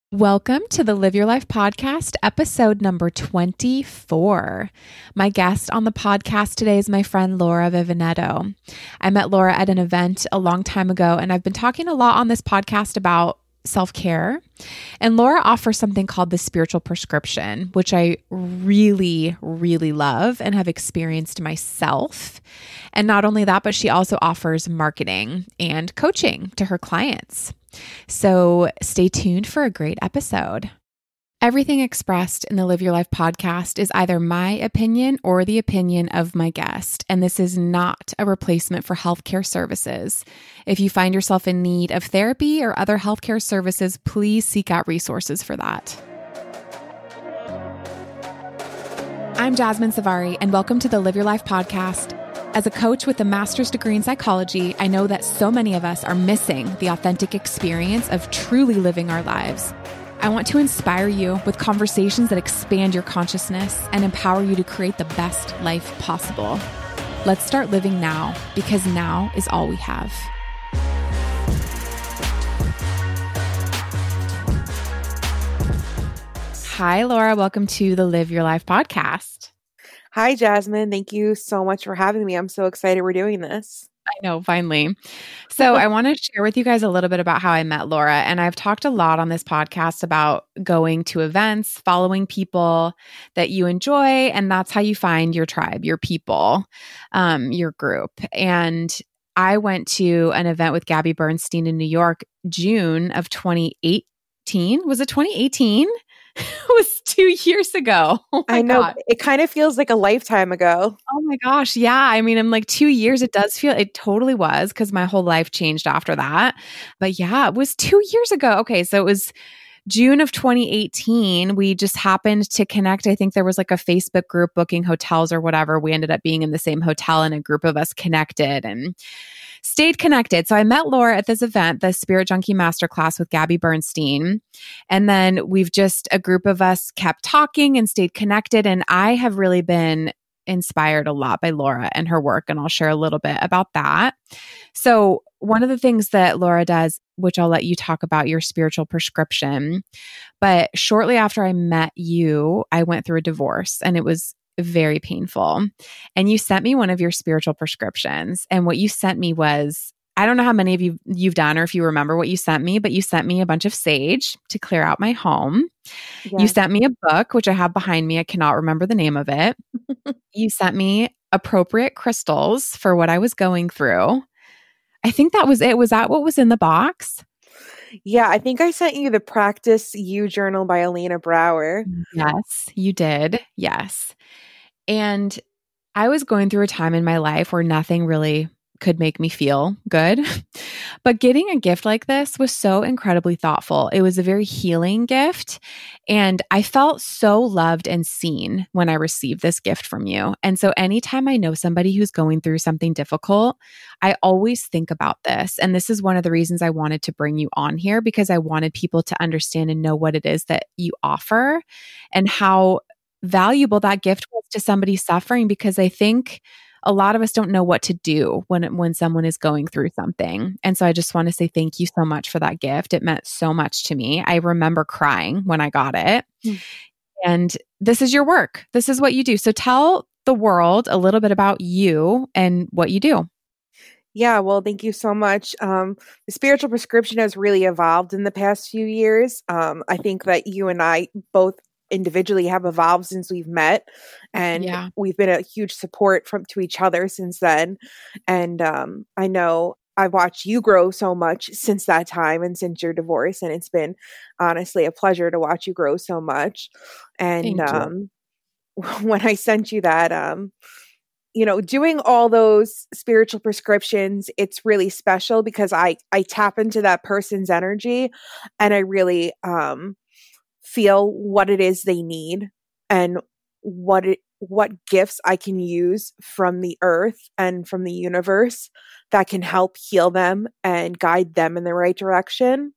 Welcome to the Live Your Life podcast, episode number 24. My guest on the podcast today is my friend Laura Vivanetto. I met Laura at an event a long time ago, and I've been talking a lot on this podcast about self-care. And Laura offers something called the spiritual prescription, which I really, really love and have experienced myself. And not only that, but she also offers marketing and coaching to her clients. So stay tuned for a great episode. Everything expressed in the Live Your Life podcast is either my opinion or the opinion of my guest, and this is not a replacement for healthcare services. If you find yourself in need of therapy or other healthcare services, please seek out resources for that. I'm Jasmine Savari, and welcome to the Live Your Life podcast. As a coach with a master's degree in psychology, I know that so many of us are missing the authentic experience of truly living our lives. I want to inspire you with conversations that expand your consciousness and empower you to create the best life possible. Let's start living now, because now is all we have. Hi, Laura. Welcome to the Live Your Life podcast. Hi, Jasmine. Thank you so much for having me. I'm so excited we're doing this. I know, finally. So I want to share with you guys a little bit about how I met Laura. And I've talked a lot on this podcast about going to events, following people that you enjoy. And that's how you find your tribe, your people, your group. And I went to an event with Gabby Bernstein in New York, June of 2018. Was it 2018? It was 2 years ago. Oh I know. God. It kind of feels like a lifetime ago. Oh my gosh. Yeah. I mean, I'm like 2 years. It does feel, it totally was, because my whole life changed after that. But yeah, it was 2 years ago. Okay. So it was June of 2018. We just happened to connect. I think there was like a Facebook group booking hotels or whatever. We ended up being in the same hotel, and a group of us connected and stayed connected. So I met Laura at this event, the Spirit Junkie Masterclass with Gabby Bernstein. And then a group of us kept talking and stayed connected. And I have really been inspired a lot by Laura and her work. And I'll share a little bit about that. So one of the things that Laura does, which I'll let you talk about, your spiritual prescription. But shortly after I met you, I went through a divorce, and it was very painful. And you sent me one of your spiritual prescriptions. And what you sent me was, I don't know how many of you've done, or if you remember what you sent me, but you sent me a bunch of sage to clear out my home. Yeah. You sent me a book, which I have behind me. I cannot remember the name of it. You sent me appropriate crystals for what I was going through. I think that was it. Was that what was in the box? Yeah, I think I sent you the Practice You Journal by Elena Brower. Yes, you did. Yes. And I was going through a time in my life where nothing really could make me feel good. But getting a gift like this was so incredibly thoughtful. It was a very healing gift. And I felt so loved and seen when I received this gift from you. And so anytime I know somebody who's going through something difficult, I always think about this. And this is one of the reasons I wanted to bring you on here, because I wanted people to understand and know what it is that you offer and how valuable that gift was to somebody suffering, because I think a lot of us don't know what to do when someone is going through something. And so I just want to say thank you so much for that gift. It meant so much to me. I remember crying when I got it. And this is your work. This is what you do. So tell the world a little bit about you and what you do. Yeah, well, thank you so much. The spiritual prescription has really evolved in the past few years. I think that you and I both individually have evolved since we've met, and we've been a huge support to each other since then. And I know I've watched you grow so much since that time and since your divorce, and it's been honestly a pleasure to watch you grow so much. And when I sent you that, doing all those spiritual prescriptions, it's really special because I tap into that person's energy, and I really feel what it is they need and what gifts I can use from the earth and from the universe that can help heal them and guide them in the right direction.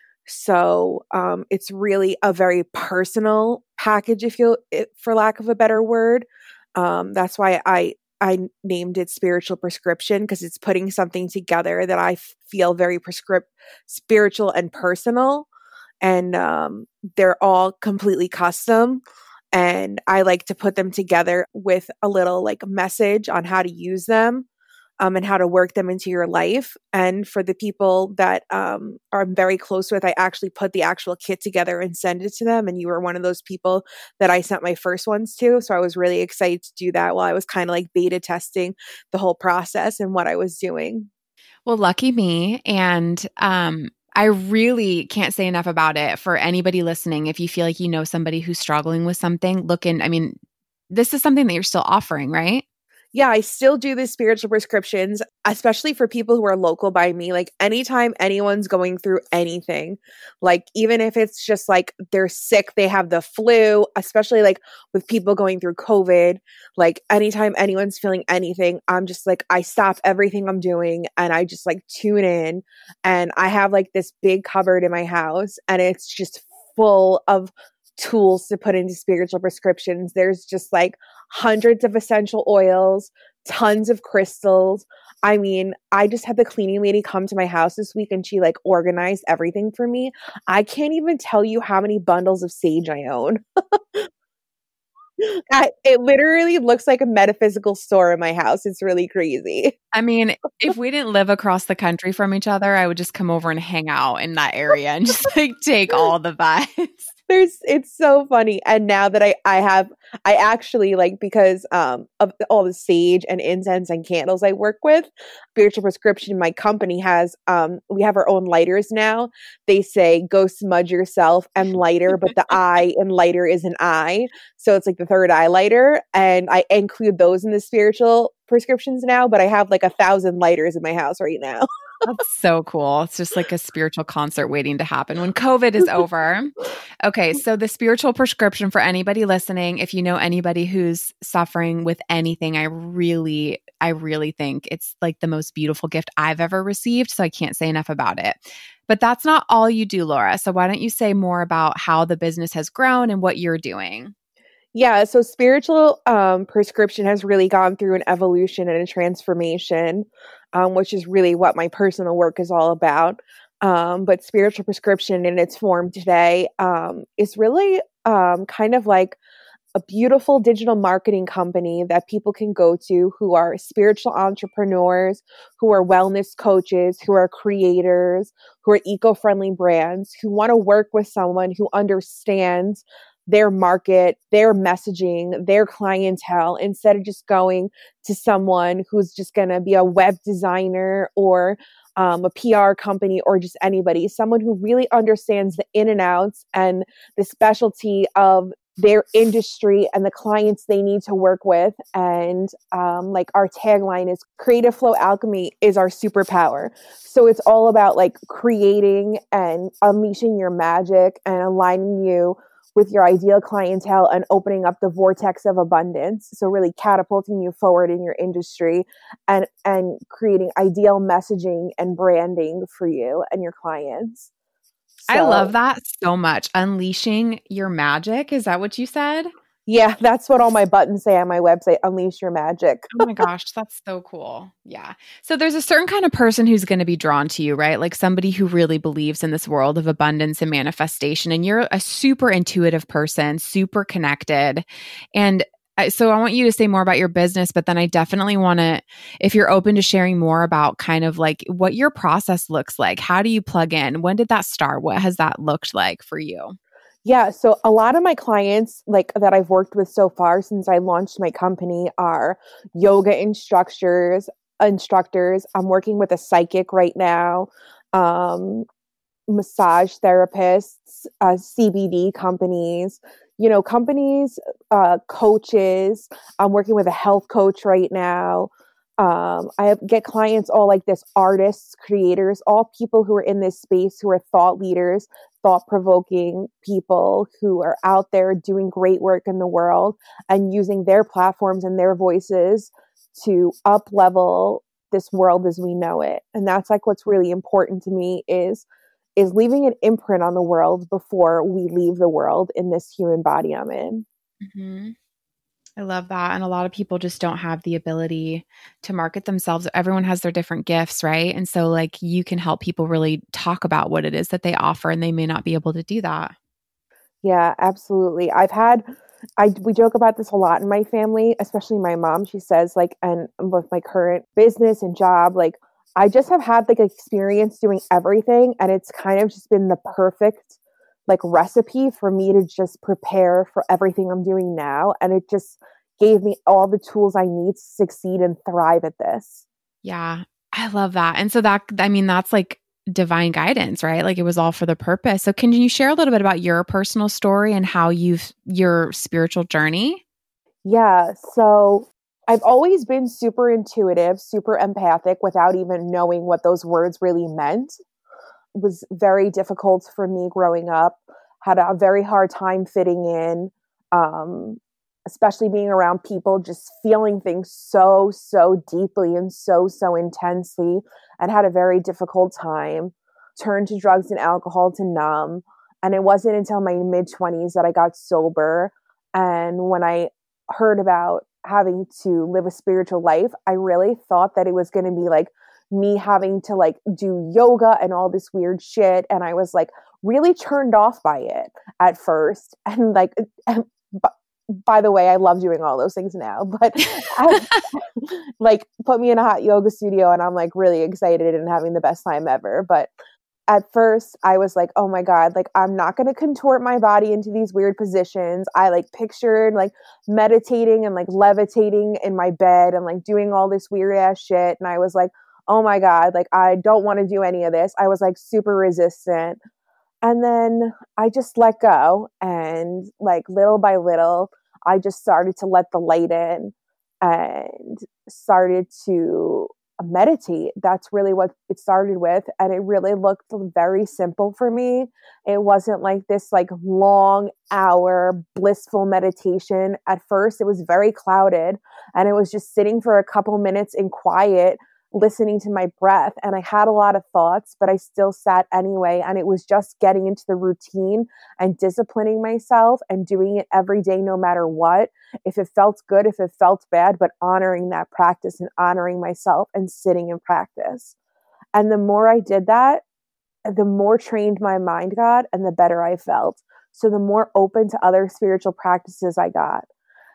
So it's really a very personal package, for lack of a better word. That's why I named it Spiritual Prescription, because it's putting something together that I feel very spiritual and personal. and they're all completely custom. And I like to put them together with a little like message on how to use them, and how to work them into your life. And for the people that are very close with, I actually put the actual kit together and send it to them. And you were one of those people that I sent my first ones to. So I was really excited to do that while I was kind of like beta testing the whole process and what I was doing. Well, lucky me. And I really can't say enough about it for anybody listening. If you feel like you know somebody who's struggling with something, I mean, this is something that you're still offering, right? Yeah, I still do the spiritual prescriptions, especially for people who are local by me. Like anytime anyone's going through anything, like even if it's just like they're sick, they have the flu, especially like with people going through COVID, like anytime anyone's feeling anything, I'm just like, I stop everything I'm doing and I just like tune in. And I have like this big cupboard in my house and it's just full of tools to put into spiritual prescriptions. There's just like hundreds of essential oils, tons of crystals. I mean, I just had the cleaning lady come to my house this week and she like organized everything for me. I can't even tell you how many bundles of sage I own. It literally looks like a metaphysical store in my house. It's really crazy. I mean, if we didn't live across the country from each other, I would just come over and hang out in that area and just like take all the vibes. It's so funny. And now that I actually like, because of all the sage and incense and candles I work with, Spiritual Prescription, my company has, we have our own lighters now. They say go smudge yourself and lighter, but the I in lighter is an I. So it's like the third eye lighter. And I include those in the spiritual prescriptions now, but I have like 1,000 lighters in my house right now. That's so cool. It's just like a spiritual concert waiting to happen when COVID is over. Okay, so the spiritual prescription for anybody listening, if you know anybody who's suffering with anything, I really think it's like the most beautiful gift I've ever received. So I can't say enough about it. But that's not all you do, Laura. So why don't you say more about how the business has grown and what you're doing? Yeah, so spiritual prescription has really gone through an evolution and a transformation, which is really what my personal work is all about. But spiritual prescription in its form today is really kind of like a beautiful digital marketing company that people can go to who are spiritual entrepreneurs, who are wellness coaches, who are creators, who are eco-friendly brands, who want to work with someone who understands their market, their messaging, their clientele, instead of just going to someone who's just going to be a web designer or a PR company or just anybody, someone who really understands the in and outs and the specialty of their industry and the clients they need to work with. And like our tagline is creative flow alchemy is our superpower. So it's all about like creating and unleashing your magic and aligning you with your ideal clientele and opening up the vortex of abundance. So really catapulting you forward in your industry and creating ideal messaging and branding for you and your clients. I love that so much. Unleashing your magic. Is that what you said? Yeah, that's what all my buttons say on my website, unleash your magic. Oh my gosh, that's so cool. Yeah. So there's a certain kind of person who's going to be drawn to you, right? Like somebody who really believes in this world of abundance and manifestation. And you're a super intuitive person, super connected. And so I want you to say more about your business, but then I definitely want to, if you're open to sharing more about kind of like what your process looks like. How do you plug in? When did that start? What has that looked like for you? Yeah, so a lot of my clients like that I've worked with so far since I launched my company are yoga instructors. I'm working with a psychic right now, massage therapists, CBD companies, coaches. I'm working with a health coach right now. I get clients all like this, artists, creators, all people who are in this space, who are thought leaders, thought-provoking people who are out there doing great work in the world and using their platforms and their voices to up-level this world as we know it. And that's like what's really important to me is leaving an imprint on the world before we leave the world in this human body I'm in. Mm-hmm. I love that. And a lot of people just don't have the ability to market themselves. Everyone has their different gifts, right? And so, like, you can help people really talk about what it is that they offer, and they may not be able to do that. Yeah, absolutely. We joke about this a lot in my family, especially my mom. She says, like, and with my current business and job, like, I just have had like experience doing everything, and it's kind of just been the perfect like recipe for me to just prepare for everything I'm doing now. And it just gave me all the tools I need to succeed and thrive at this. Yeah, I love that. And so that's like divine guidance, right? Like it was all for the purpose. So can you share a little bit about your personal story and how your spiritual journey? Yeah. So I've always been super intuitive, super empathic without even knowing what those words really meant. It was very difficult for me growing up, had a very hard time fitting in, um, especially being around people, just feeling things so deeply and so intensely, and had a very difficult time. Turned to drugs and alcohol to numb. And it wasn't until my mid 20s that I got sober. And when I heard about having to live a spiritual life, I really thought that it was going to be like me having to like do yoga and all this weird shit. And I was like really turned off by it at first. And like, by the way, I love doing all those things now, but like put me in a hot yoga studio and I'm like really excited and having the best time ever. But at first I was like, oh my God, like I'm not going to contort my body into these weird positions. I like pictured like meditating and like levitating in my bed and like doing all this weird ass shit. And I was like, oh my God, like I don't want to do any of this. I was like super resistant. And then I just let go. And like little by little, I just started to let the light in and started to meditate. That's really what it started with. And it really looked very simple for me. It wasn't like this like long hour blissful meditation. At first, it was very clouded and it was just sitting for a couple minutes in quiet, listening to my breath. And I had a lot of thoughts, but I still sat anyway. And it was just getting into the routine and disciplining myself and doing it every day, no matter what. If it felt good, if it felt bad, but honoring that practice and honoring myself and sitting in practice. And the more I did that, the more trained my mind got and the better I felt. So the more open to other spiritual practices I got.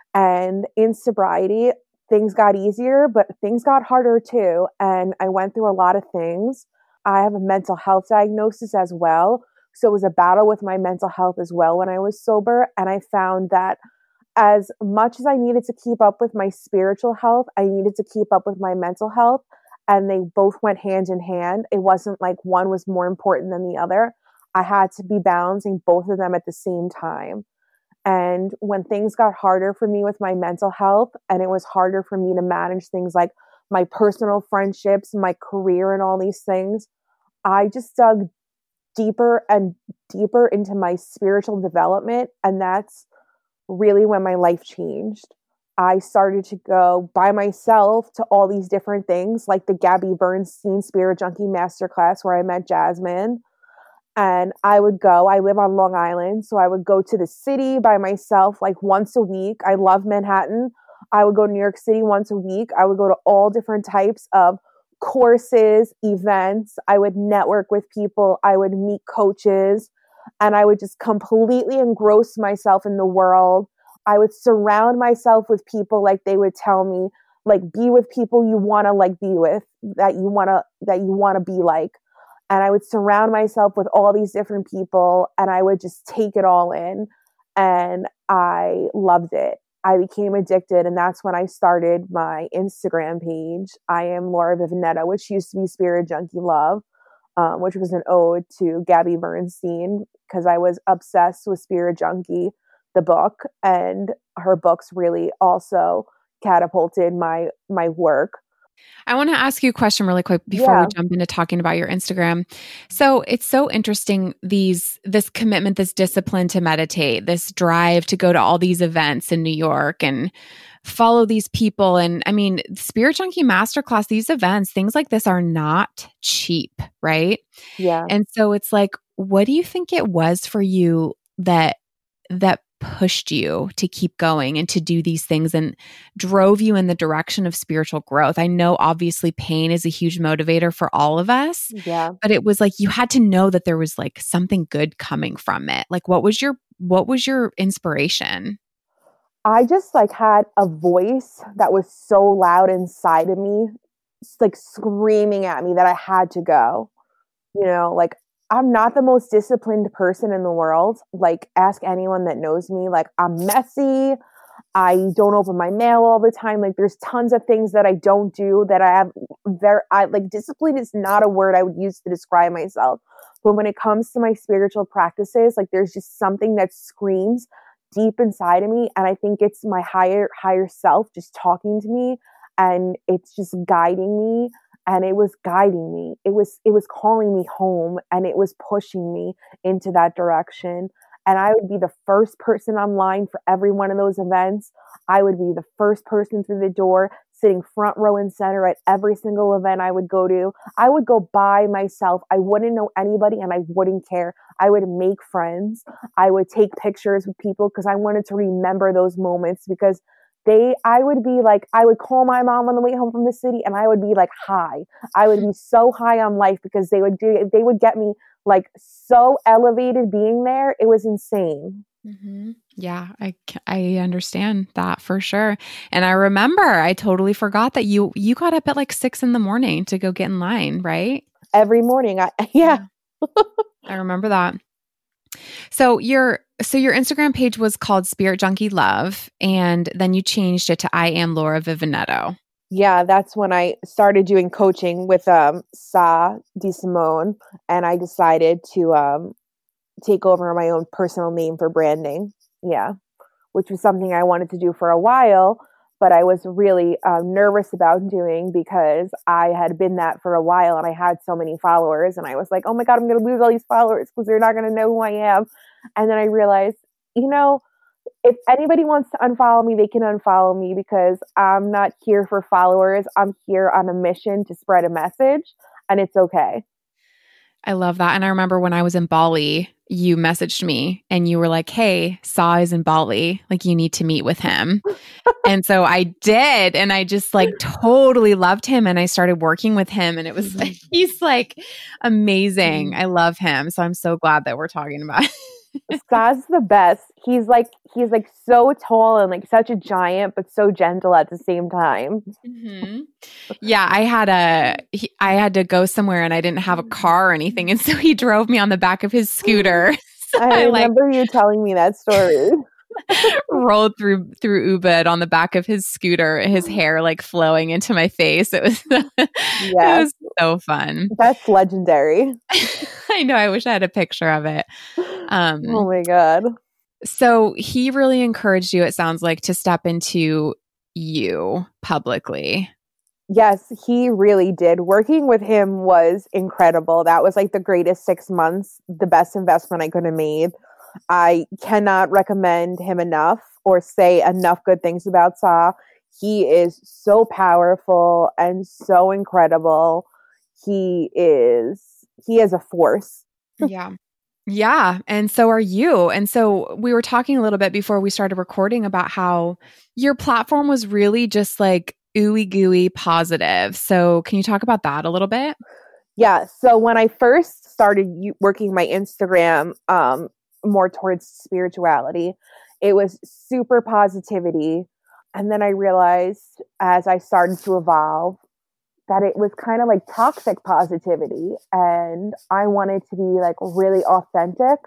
And in sobriety, things got easier, but things got harder too. And I went through a lot of things. I have a mental health diagnosis as well. So it was a battle with my mental health as well when I was sober. And I found that as much as I needed to keep up with my spiritual health, I needed to keep up with my mental health. And they both went hand in hand. It wasn't like one was more important than the other. I had to be balancing both of them at the same time. And when things got harder for me with my mental health, and it was harder for me to manage things like my personal friendships, my career, and all these things, I just dug deeper and deeper into my spiritual development. And that's really when my life changed. I started to go by myself to all these different things, like the Gabby Bernstein Spirit Junkie Masterclass, where I met Jasmine. And I would go, I live on Long Island, so I would go to the city by myself like once a week. I love Manhattan. I would go to New York City once a week. I would go to all different types of courses, events. I would network with people. I would meet coaches, and I would just completely engross myself in the world. I would surround myself with people, like they would tell me, like be with people you want to like be with, that you want to be like. And I would surround myself with all these different people and I would just take it all in. And I loved it. I became addicted. And that's when I started my Instagram page. I am Laura Vivanetta, which used to be Spirit Junkie Love, which was an ode to Gabby Bernstein, because I was obsessed with Spirit Junkie, the book. And her books really also catapulted my work. I want to ask you a question really quick before we jump into talking about your Instagram. So it's so interesting, this commitment, this discipline to meditate, this drive to go to all these events in New York and follow these people. And I mean, Spirit Junkie Masterclass, these events, things like this are not cheap, right? Yeah. And so it's like, what do you think it was for you that that pushed you to keep going and to do these things and drove you in the direction of spiritual growth? I know obviously pain is a huge motivator for all of us, Yeah. but it was like you had to know that there was like something good coming from it. Like what was your inspiration? I just like had a voice that was so loud inside of me, like screaming at me that I had to go. Like I'm not the most disciplined person in the world. Like ask anyone that knows me. Like I'm messy. I don't open my mail all the time. Like there's tons of things that I don't do that I have like discipline is not a word I would use to describe myself. But when it comes to my spiritual practices, like there's just something that screams deep inside of me. And I think it's my higher self just talking to me, and it's just guiding me. And it was guiding me. It was calling me home, and it was pushing me into that direction. And I would be the first person online for every one of those events. I would be the first person through the door, sitting front row and center at every single event I would go to. I would go by myself. I wouldn't know anybody and I wouldn't care. I would make friends. I would take pictures with people because I wanted to remember those moments, because I would call my mom on the way home from the city, and I would be like high. I would be so high on life because they would get me like so elevated being there. It was insane. Mm-hmm. Yeah, I understand that for sure. And I remember, I totally forgot that you got up at like 6 a.m. to go get in line, right? Every morning. Yeah. I remember that. So your Instagram page was called Spirit Junkie Love, and then you changed it to I Am Laura Vivinetto. Yeah, that's when I started doing coaching with Sa DeSimone, and I decided to take over my own personal name for branding. Yeah, which was something I wanted to do for a while, but I was really nervous about doing because I had been that for a while and I had so many followers, and I was like, oh my God, I'm going to lose all these followers because they're not going to know who I am. And then I realized, if anybody wants to unfollow me, they can unfollow me, because I'm not here for followers. I'm here on a mission to spread a message, and it's okay. I love that. And I remember when I was in Bali, you messaged me and you were like, hey, Sa is in Bali. Like, you need to meet with him. And so I did. And I just like totally loved him. And I started working with him. And it was, he's like amazing. I love him. So I'm so glad that we're talking about it. Sa's the best. He's like so tall and like such a giant, but so gentle at the same time. Mm-hmm. Yeah, I had to go somewhere and I didn't have a car or anything, and so he drove me on the back of his scooter. So I remember you telling me that story. Rolled through Ubud on the back of his scooter, his hair like flowing into my face. It was it was so fun. That's legendary. I know. I wish I had a picture of it. Oh my God. So he really encouraged you, it sounds like, to step into you publicly. Yes, he really did. Working with him was incredible. That was like the greatest 6 months, the best investment I could have made. I cannot recommend him enough or say enough good things about Sa. He is so powerful and so incredible. He is a force. Yeah. Yeah. And so are you. And so we were talking a little bit before we started recording about how your platform was really just like ooey gooey positive. So can you talk about that a little bit? Yeah. So when I first started working my Instagram more towards spirituality, it was super positivity. And then I realized as I started to evolve that it was kind of like toxic positivity, and I wanted to be like really authentic.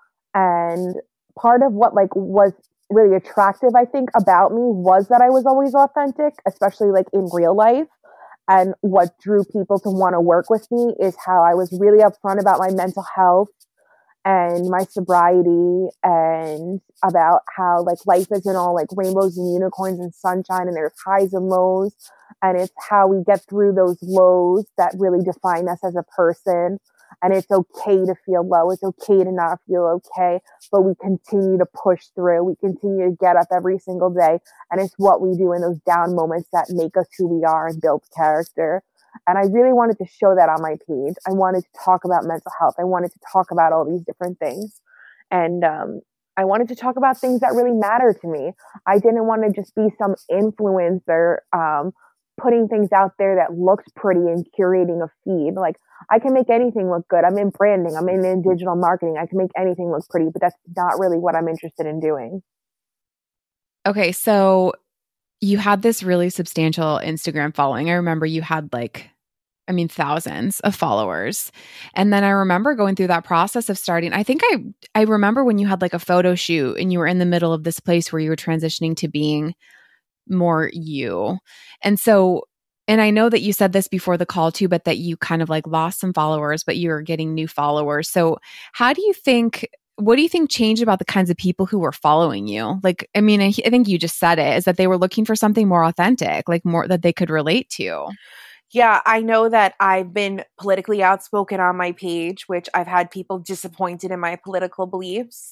And part of what like was really attractive, I think, about me was that I was always authentic, especially like in real life. And what drew people to want to work with me is how I was really upfront about my mental health and my sobriety, and about how like life isn't all like rainbows and unicorns and sunshine, and there's highs and lows, and it's how we get through those lows that really define us as a person. And it's okay to feel low. It's okay to not feel okay, but we continue to push through. We continue to get up every single day. And it's what we do in those down moments that make us who we are and build character. And I really wanted to show that on my page. I wanted to talk about mental health. I wanted to talk about all these different things. And I wanted to talk about things that really matter to me. I didn't want to just be some influencer putting things out there that looks pretty and curating a feed. Like, I can make anything look good. I'm in branding. I'm in digital marketing. I can make anything look pretty, but that's not really what I'm interested in doing. Okay, so you had this really substantial Instagram following. I remember you had thousands of followers. And then I remember going through that process of starting. I remember when you had like a photo shoot and you were in the middle of this place where you were transitioning to being more you. And so, and I know that you said this before the call too, but that you kind of like lost some followers, but you were getting new followers. So what do you think changed about the kinds of people who were following you? Like, I mean, I think you just said it, is that they were looking for something more authentic, like more that they could relate to. Yeah, I know that I've been politically outspoken on my page, which I've had people disappointed in my political beliefs.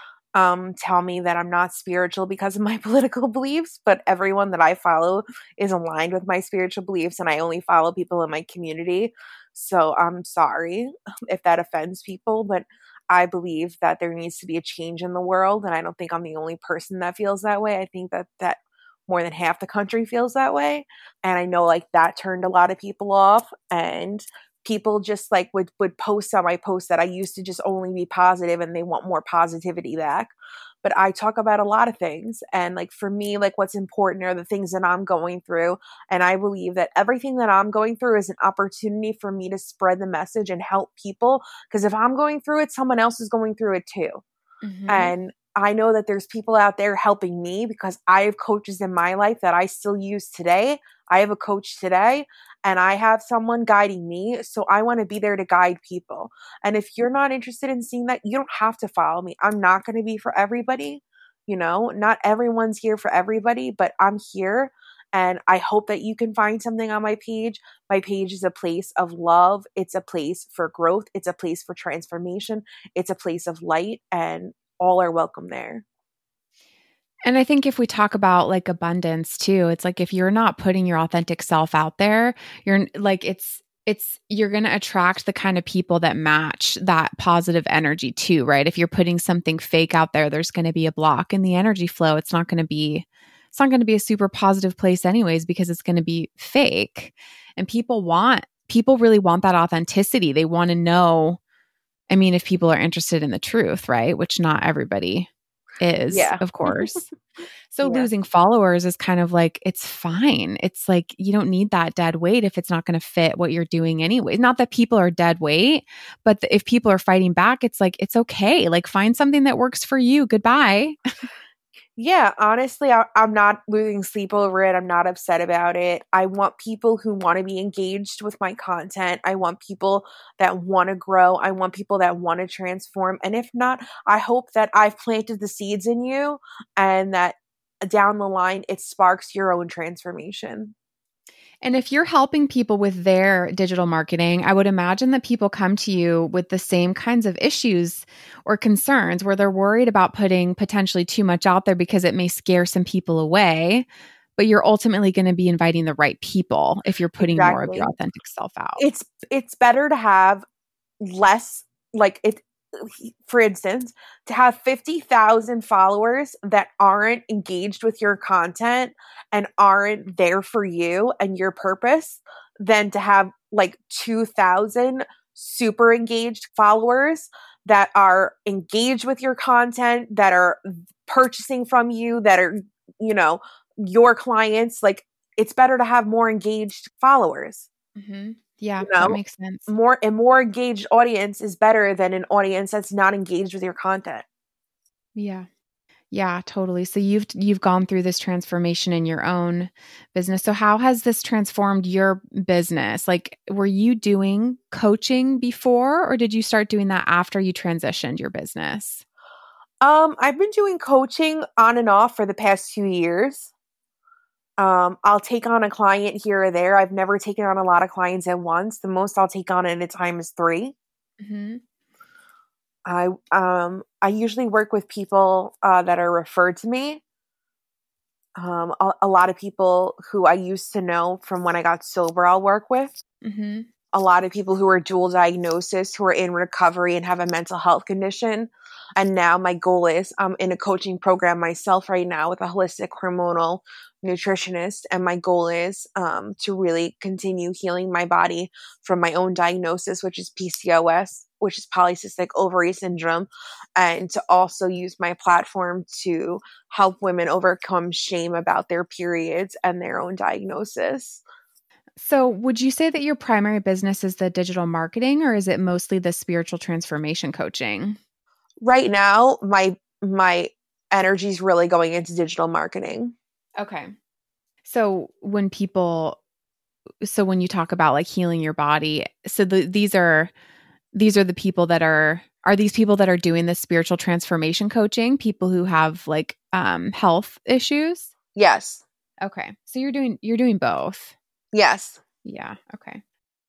Tell me that I'm not spiritual because of my political beliefs, but everyone that I follow is aligned with my spiritual beliefs, and I only follow people in my community. So I'm sorry if that offends people, but I believe that there needs to be a change in the world, and I don't think I'm the only person that feels that way. I think that more than half the country feels that way, and I know like that turned a lot of people off, and people just like would post on my post that I used to just only be positive and they want more positivity back. But I talk about a lot of things. And like for me, like what's important are the things that I'm going through. And I believe that everything that I'm going through is an opportunity for me to spread the message and help people. Because if I'm going through it, someone else is going through it too. Mm-hmm. And I know that there's people out there helping me because I have coaches in my life that I still use today. I have a coach today and I have someone guiding me. So I want to be there to guide people. And if you're not interested in seeing that, you don't have to follow me. I'm not going to be for everybody. You know, not everyone's here for everybody, but I'm here. And I hope that you can find something on my page. My page is a place of love. It's a place for growth. It's a place for transformation. It's a place of light, and all are welcome there. And I think if we talk about like abundance too, it's like if you're not putting your authentic self out there, you're like, you're going to attract the kind of people that match that positive energy too, right? If you're putting something fake out there, there's going to be a block in the energy flow. It's not going to be a super positive place anyways, because it's going to be fake. And people really want that authenticity. They want to know, I mean, if people are interested in the truth, right? Which not everybody is, of course. So losing followers is kind of like, it's fine. It's like, you don't need that dead weight if it's not going to fit what you're doing anyway. Not that people are dead weight, but if people are fighting back, it's like, it's okay. Like find something that works for you. Goodbye. Yeah, honestly, I'm not losing sleep over it. I'm not upset about it. I want people who want to be engaged with my content. I want people that want to grow. I want people that want to transform. And if not, I hope that I've planted the seeds in you and that down the line, it sparks your own transformation. And if you're helping people with their digital marketing, I would imagine that people come to you with the same kinds of issues or concerns where they're worried about putting potentially too much out there because it may scare some people away, but you're ultimately going to be inviting the right people if you're putting more of your authentic self out. It's better to have less, like it. For instance, to have 50,000 followers that aren't engaged with your content and aren't there for you and your purpose, than to have like 2,000 super engaged followers that are engaged with your content, that are purchasing from you, that are, you know, your clients. Like, it's better to have more engaged followers. Mm-hmm. Yeah, you know, that makes sense. More engaged audience is better than an audience that's not engaged with your content. Yeah. Yeah, totally. So you've gone through this transformation in your own business. So how has this transformed your business? Like, were you doing coaching before, or did you start doing that after you transitioned your business? I've been doing coaching on and off for the past 2 years. I'll take on a client here or there. I've never taken on a lot of clients at once. The most I'll take on at a time is 3. Mm-hmm. I usually work with people that are referred to me. A lot of people who I used to know from when I got sober, I'll work with. Mm-hmm. A lot of people who are dual diagnosis, who are in recovery and have a mental health condition. And now my goal is I'm in a coaching program myself right now with a holistic hormonal nutritionist. And my goal is to really continue healing my body from my own diagnosis, which is PCOS, which is polycystic ovary syndrome, and to also use my platform to help women overcome shame about their periods and their own diagnosis. So would you say that your primary business is the digital marketing, or is it mostly the spiritual transformation coaching? Right now, my energy is really going into digital marketing. Okay. So when you talk about like healing your body, so these are the people that are these people that are doing this spiritual transformation coaching, people who have like health issues? Yes. Okay. So you're doing both. Yes. Yeah. Okay.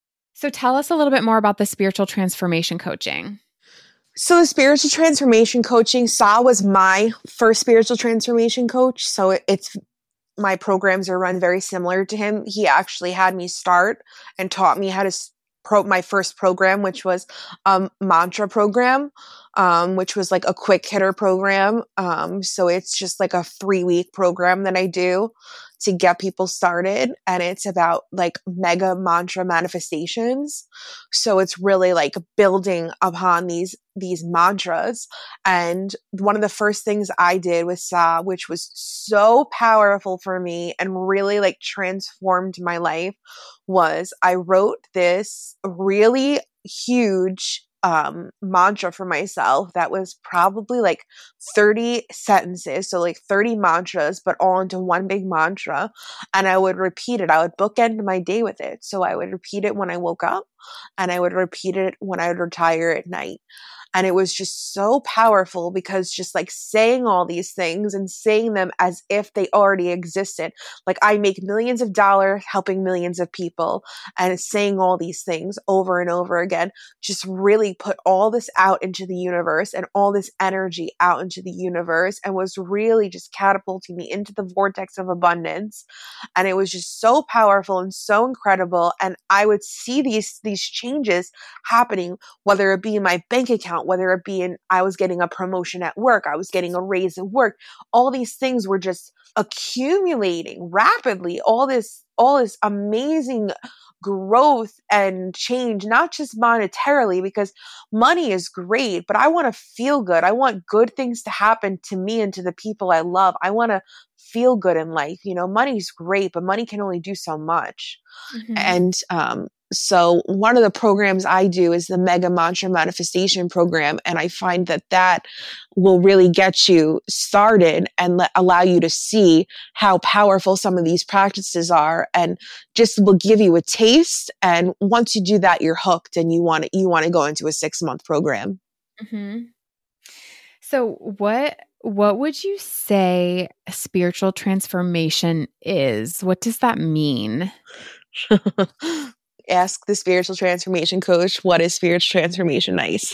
So tell us a little bit more about the spiritual transformation coaching. So the spiritual transformation coaching, Sa was my first spiritual transformation coach. So it's my programs are run very similar to him. He actually had me start and taught me how to my first program, which was mantra program, which was like a quick hitter program. So it's just like a 3-week program that I do to get people started. And it's about like mega mantra manifestations. So it's really like building upon these mantras. And one of the first things I did with Sa, which was so powerful for me and really like transformed my life, was I wrote this really huge mantra for myself that was probably like 30 sentences. So like 30 mantras, but all into one big mantra. And I would repeat it. I would bookend my day with it. So I would repeat it when I woke up and I would repeat it when I would retire at night. And it was just so powerful because just like saying all these things and saying them as if they already existed. Like I make millions of dollars helping millions of people, and saying all these things over and over again just really put all this out into the universe and all this energy out into the universe, and was really just catapulting me into the vortex of abundance. And it was just so powerful and so incredible. And I would see these changes happening, whether it be in my bank account, whether it be in I was getting a promotion at work, I was getting a raise at work. All these things were just accumulating rapidly. All this amazing growth and change, not just monetarily, because money is great, but I want to feel good. I want good things to happen to me and to the people I love. I want to feel good in life. You know, money's great, but money can only do so much. Mm-hmm. And so one of the programs I do is the Mega Mantra Manifestation Program. And I find that will really get you started and allow you to see how powerful some of these practices are, and just will give you a taste. And once you do that, you're hooked and you want to go into a 6-month program. Mm-hmm. So what would you say spiritual transformation is? What does that mean? Ask the spiritual transformation coach, what is spiritual transformation? Nice.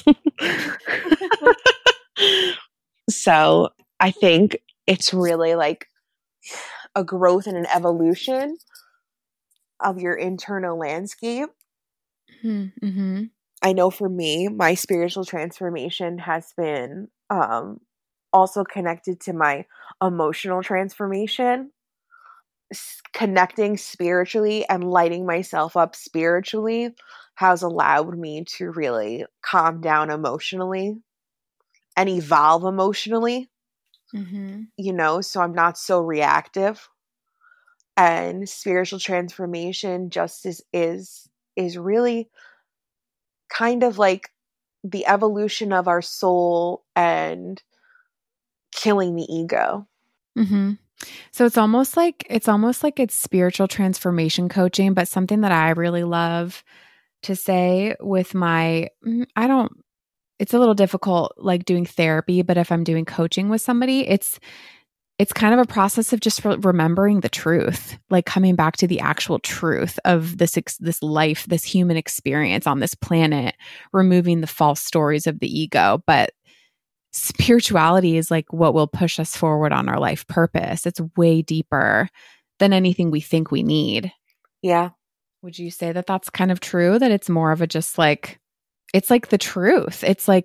So I think it's really like a growth and an evolution of your internal landscape. Mm-hmm. I know for me, my spiritual transformation has been also connected to my emotional transformation. Connecting spiritually and lighting myself up spiritually has allowed me to really calm down emotionally and evolve emotionally. Mm-hmm. You know, so I'm not so reactive. And spiritual transformation just is really kind of like the evolution of our soul and killing the ego. Mm-hmm. So it's almost like it's spiritual transformation coaching, but something that I really love to say with it's a little difficult like doing therapy, but if I'm doing coaching with somebody, it's kind of a process of just remembering the truth, like coming back to the actual truth of this life, this human experience on this planet, removing the false stories of the ego. But spirituality is like what will push us forward on our life purpose. It's way deeper than anything we think we need. Yeah. Would you say that that's kind of true? That it's more of a just like, it's like the truth. It's like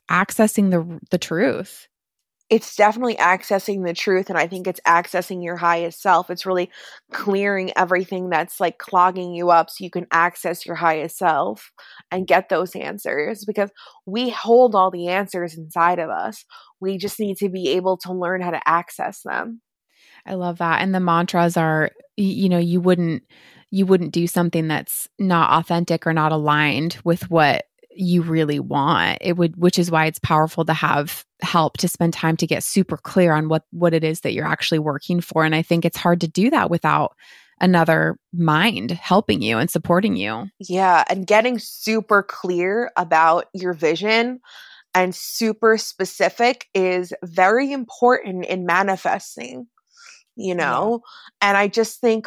accessing the truth. It's definitely accessing the truth. And I think it's accessing your highest self. It's really clearing everything that's like clogging you up so you can access your highest self and get those answers, because we hold all the answers inside of us. We just need to be able to learn how to access them. I love that. And the mantras are, you wouldn't do something that's not authentic or not aligned with what you really want. Which is why it's powerful to have help, to spend time to get super clear on what it is that you're actually working for. And I think it's hard to do that without another mind helping you and supporting you. Yeah. And getting super clear about your vision and super specific is very important in manifesting, Yeah. And I just think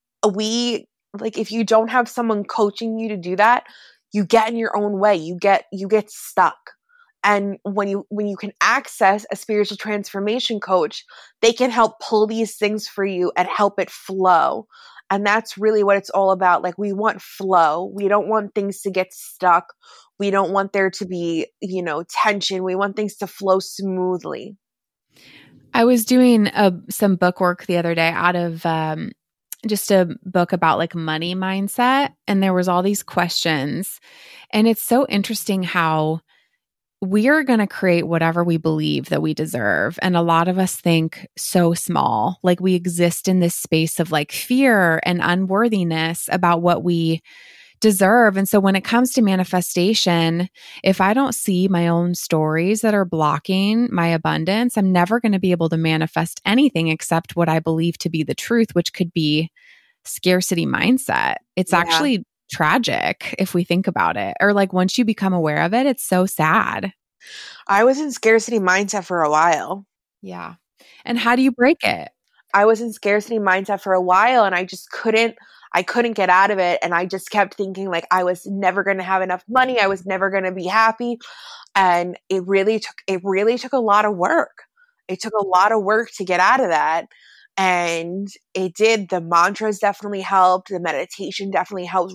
if you don't have someone coaching you to do that, you get in your own way. You get stuck. And when you can access a spiritual transformation coach, they can help pull these things for you and help it flow. And that's really what it's all about. Like, we want flow. We don't want things to get stuck. We don't want there to be, tension. We want things to flow smoothly. I was doing some book work the other day out of just a book about like money mindset. And there was all these questions. And it's so interesting how we are going to create whatever we believe that we deserve. And a lot of us think so small, like we exist in this space of like fear and unworthiness about what we deserve. And so when it comes to manifestation, if I don't see my own stories that are blocking my abundance, I'm never going to be able to manifest anything except what I believe to be the truth, which could be scarcity mindset. It's actually tragic if we think about it. Or like once you become aware of it, it's so sad. I was in scarcity mindset for a while. Yeah. And how do you break it? I was in scarcity mindset for a while and I couldn't get out of it. And I just kept thinking like I was never going to have enough money. I was never going to be happy. And it really took a lot of work. It took a lot of work to get out of that. And it did. The mantras definitely helped. The meditation definitely helped.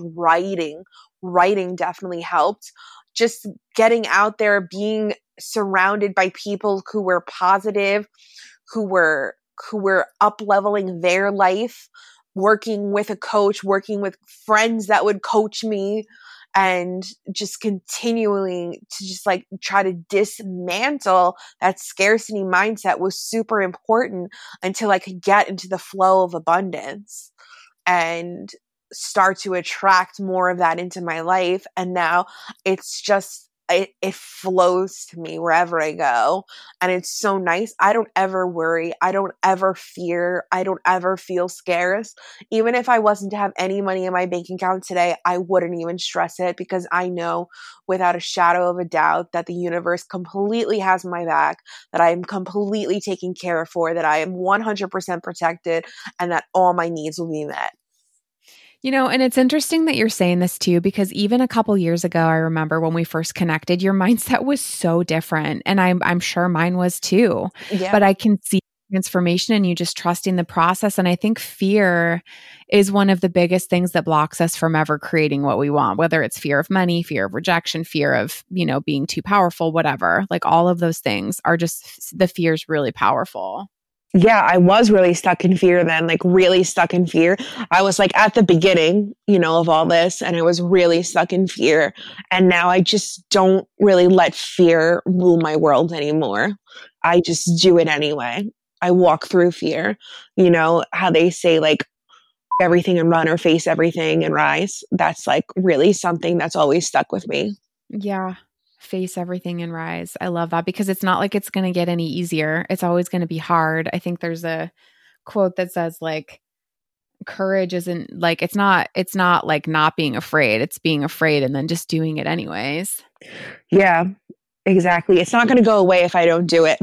Writing definitely helped. Just getting out there, being surrounded by people who were positive, who were up-leveling their life, working with a coach, working with friends that would coach me, and just continuing to just like try to dismantle that scarcity mindset was super important until I could get into the flow of abundance and start to attract more of that into my life. And now it's just, it flows to me wherever I go. And it's so nice. I don't ever worry. I don't ever fear. I don't ever feel scarce. Even if I wasn't to have any money in my bank account today, I wouldn't even stress it, because I know without a shadow of a doubt that the universe completely has my back, that I am completely taken care of for, that I am 100% protected, and that all my needs will be met. And it's interesting that you're saying this too, because even a couple years ago, I remember when we first connected, your mindset was so different. And I'm sure mine was too. Yeah. But I can see transformation and you just trusting the process. And I think fear is one of the biggest things that blocks us from ever creating what we want, whether it's fear of money, fear of rejection, fear of, being too powerful, whatever. Like all of those things are just, the fear is really powerful. Yeah, I was really stuck in fear then, like really stuck in fear. I was like at the beginning, of all this, and I was really stuck in fear. And now I just don't really let fear rule my world anymore. I just do it anyway. I walk through fear. How they say like everything and run, or face everything and rise. That's like really something that's always stuck with me. Yeah. Face everything and rise. I love that, because it's not like it's going to get any easier. It's always going to be hard. I think there's a quote that says like, courage isn't like, it's not like not being afraid. It's being afraid and then just doing it anyways. Yeah, exactly. It's not going to go away if I don't do it.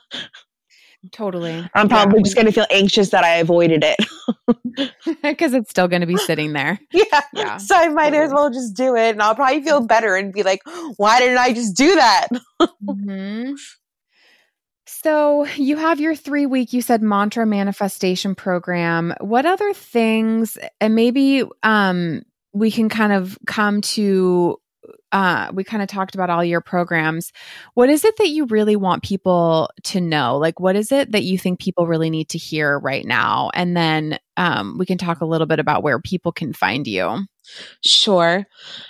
Totally. I'm probably just going to feel anxious that I avoided it. Because it's still going to be sitting there. Yeah. So I might as well just do it, and I'll probably feel better and be like, why didn't I just do that? Mm-hmm. So you have your 3-week, you said, mantra manifestation program. What other things, and maybe we can kind of come to we kind of talked about all your programs. What is it that you really want people to know? Like, what is it that you think people really need to hear right now? And then we can talk a little bit about where people can find you. Sure.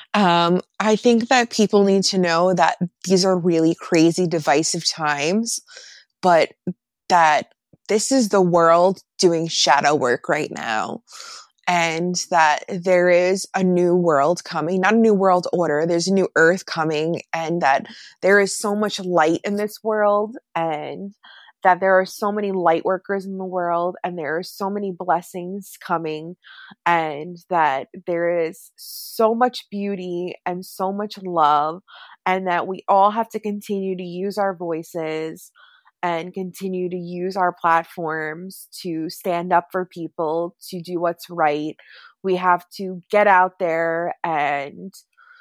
I think that people need to know that these are really crazy, divisive times, but that this is the world doing shadow work right now. And that there is a new world coming, not a new world order. There's a new earth coming, and that there is so much light in this world, and that there are so many light workers in the world, and there are so many blessings coming, and that there is so much beauty and so much love, and that we all have to continue to use our voices and continue to use our platforms to stand up for people, to do what's right. We have to get out there and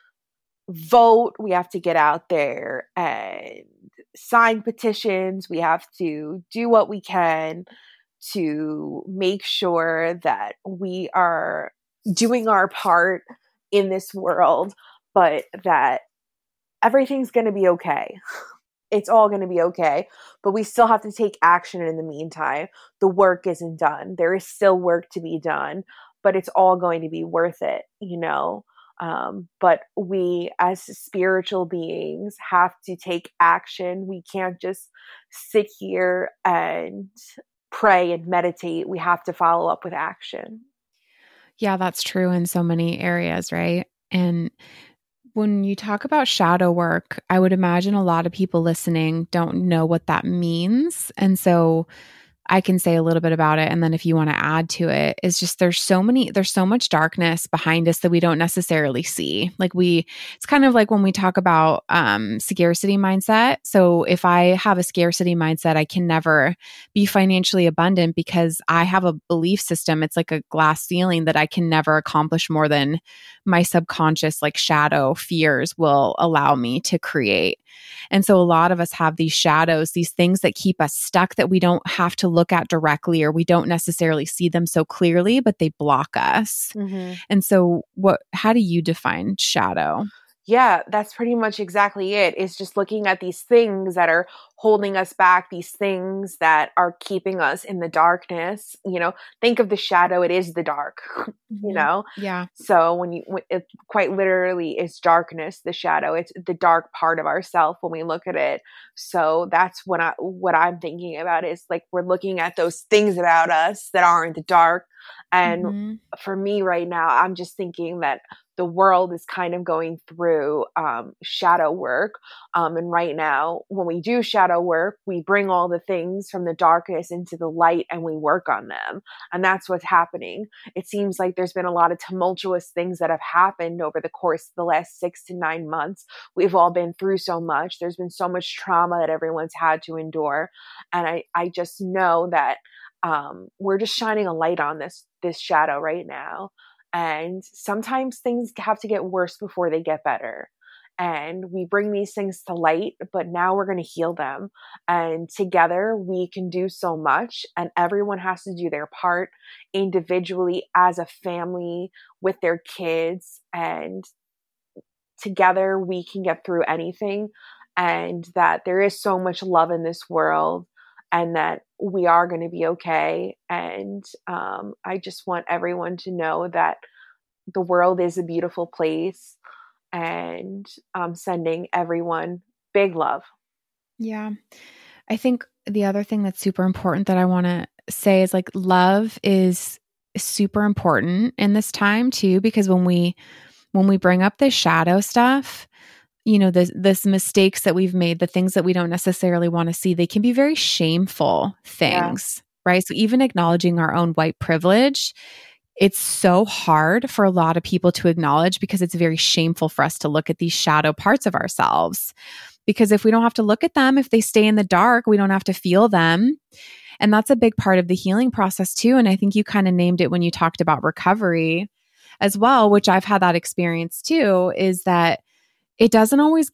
vote. We have to get out there and sign petitions. We have to do what we can to make sure that we are doing our part in this world, but that everything's going to be okay. It's all going to be okay, but we still have to take action in the meantime. The work isn't done. There is still work to be done, but it's all going to be worth it, you know? But we as spiritual beings have to take action. We can't just sit here and pray and meditate. We have to follow up with action. Yeah, that's true in so many areas, right? And when you talk about shadow work, I would imagine a lot of people listening don't know what that means. And so I can say a little bit about it. And then if you want to add to it, is just there's so much darkness behind us that we don't necessarily see. It's kind of like when we talk about scarcity mindset. So if I have a scarcity mindset, I can never be financially abundant because I have a belief system. It's like a glass ceiling that I can never accomplish more than my subconscious, like shadow fears will allow me to create. And so a lot of us have these shadows, these things that keep us stuck that we don't have to look at directly, or we don't necessarily see them so clearly, but they block us. Mm-hmm. And so how do you define shadow? Yeah, that's pretty much exactly it. It's just looking at these things that are holding us back, these things that are keeping us in the darkness. You know, think of the shadow. It is the dark, mm-hmm. you know? Yeah. So when it quite literally is darkness, the shadow, it's the dark part of ourself when we look at it. So that's what I'm thinking about is like, we're looking at those things about us that are in the dark. And mm-hmm. for me right now, I'm just thinking that the world is kind of going through shadow work. And right now, when we do shadow work, we bring all the things from the darkness into the light and we work on them. And that's what's happening. It seems like there's been a lot of tumultuous things that have happened over the course of the last 6 to 9 months. We've all been through so much. There's been so much trauma that everyone's had to endure. And I just know that we're just shining a light on this shadow right now. And sometimes things have to get worse before they get better. And we bring these things to light, but now we're going to heal them. And together we can do so much. And everyone has to do their part individually as a family with their kids. And together we can get through anything. And that there is so much love in this world. And that we are going to be okay. And I just want everyone to know that the world is a beautiful place. And I'm sending everyone big love. Yeah. I think the other thing that's super important that I want to say is like love is super important in this time too, because when we bring up this shadow stuff, you know, this mistakes that we've made, the things that we don't necessarily want to see, they can be very shameful things, right? So even acknowledging our own white privilege, it's so hard for a lot of people to acknowledge because it's very shameful for us to look at these shadow parts of ourselves. Because if we don't have to look at them, if they stay in the dark, we don't have to feel them. And that's a big part of the healing process too. And I think you kind of named it when you talked about recovery as well, which I've had that experience too, is that it doesn't always get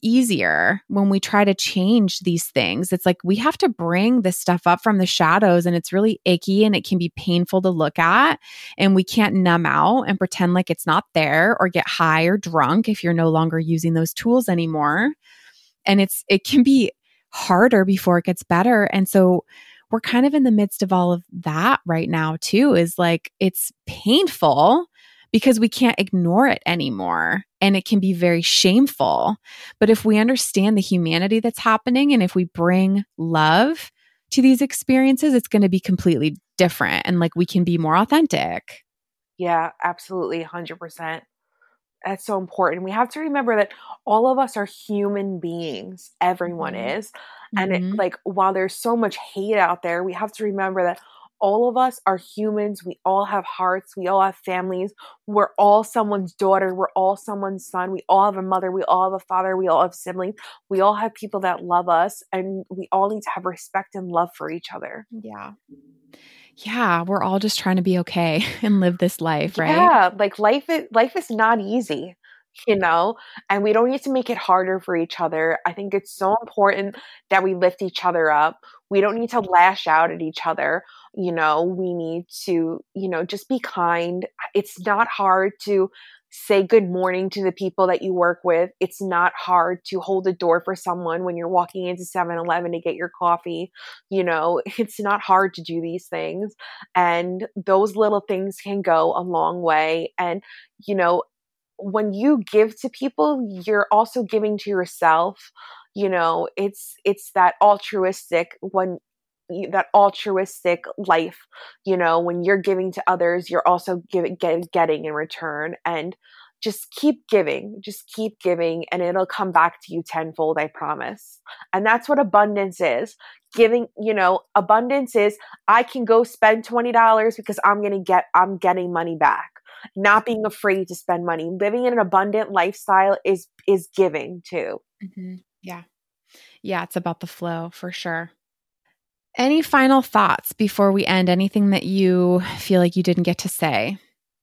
easier when we try to change these things. It's like we have to bring this stuff up from the shadows, and it's really icky and it can be painful to look at. And we can't numb out and pretend like it's not there or get high or drunk if you're no longer using those tools anymore. And it can be harder before it gets better. And so we're kind of in the midst of all of that right now too, is like, it's painful because we can't ignore it anymore. And it can be very shameful. But if we understand the humanity that's happening, and if we bring love to these experiences, it's going to be completely different. And like, we can be more authentic. Yeah, absolutely. 100%. That's so important. We have to remember that all of us are human beings. Everyone is. And it, like, while there's so much hate out there, we have to remember that all of us are humans. We all have hearts. We all have families. We're all someone's daughter. We're all someone's son. We all have a mother. We all have a father. We all have siblings. We all have people that love us, and we all need to have respect and love for each other. Yeah, we're all just trying to be okay and live this life, right? Yeah, like life is not easy, and we don't need to make it harder for each other. I think it's so important that we lift each other up. We don't need to lash out at each other. We need to, just be kind. It's not hard to say good morning to the people that you work with. It's not hard to hold the door for someone when you're walking into 7-Eleven to get your coffee. It's not hard to do these things. And those little things can go a long way. And, when you give to people, you're also giving to yourself. It's that altruistic life, when you're giving to others, you're also getting in return. And just keep giving, and it'll come back to you tenfold, I promise. And that's what abundance is. Giving, abundance is, I can go spend $20 because I'm getting money back. Not being afraid to spend money. Living in an abundant lifestyle is giving too. Yeah, it's about the flow for sure. Any final thoughts before we end? Anything that you feel like you didn't get to say?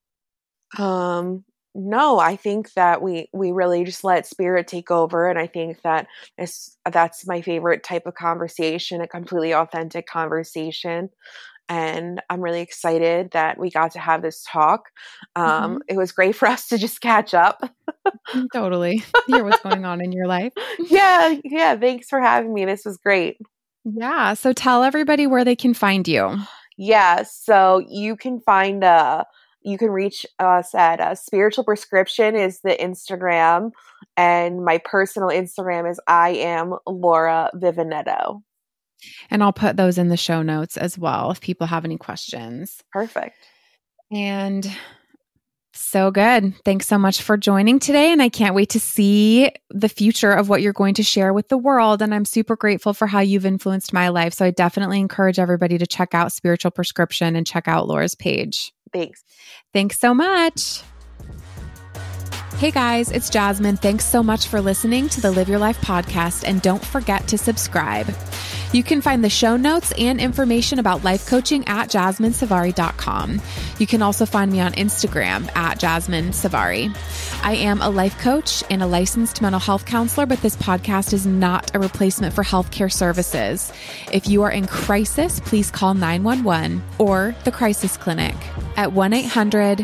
No, I think that we really just let spirit take over. And I think that that's my favorite type of conversation, a completely authentic conversation. And I'm really excited that we got to have this talk. It was great for us to just catch up. Totally. Hear what's going on in your life. Yeah. Thanks for having me. This was great. Yeah. So tell everybody where they can find you. Yeah. So you can reach us at Spiritual Prescription is the Instagram. And my personal Instagram is I am Laura Vivanetto. And I'll put those in the show notes as well if people have any questions. Perfect. And so good. Thanks so much for joining today. And I can't wait to see the future of what you're going to share with the world. And I'm super grateful for how you've influenced my life. So I definitely encourage everybody to check out Spiritual Prescription and check out Laura's page. Thanks so much. Hey guys, it's Jasmine. Thanks so much for listening to the Live Your Life podcast. And don't forget to subscribe. You can find the show notes and information about life coaching at jasminesavari.com. You can also find me on Instagram at Jasmine Savari. I am a life coach and a licensed mental health counselor, but this podcast is not a replacement for healthcare services. If you are in crisis, please call 911 or the Crisis Clinic at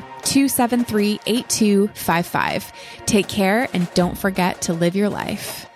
1-800-273-8255. Take care and don't forget to live your life.